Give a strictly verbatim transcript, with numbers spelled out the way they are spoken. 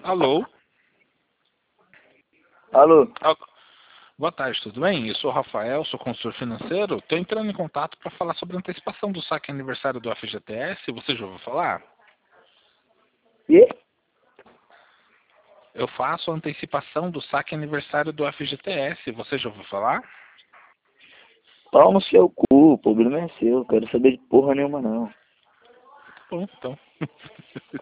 Alô? Alô? Alô? Boa tarde, tudo bem? Eu sou o Rafael, sou consultor financeiro. Estou entrando em contato para falar sobre a antecipação do saque aniversário do F G T S. Você já ouviu falar? E? Eu faço a antecipação do saque aniversário do F G T S. Você já ouviu falar? Pau no seu cu, o problema é seu. Quero saber de porra nenhuma, não. Bom, então.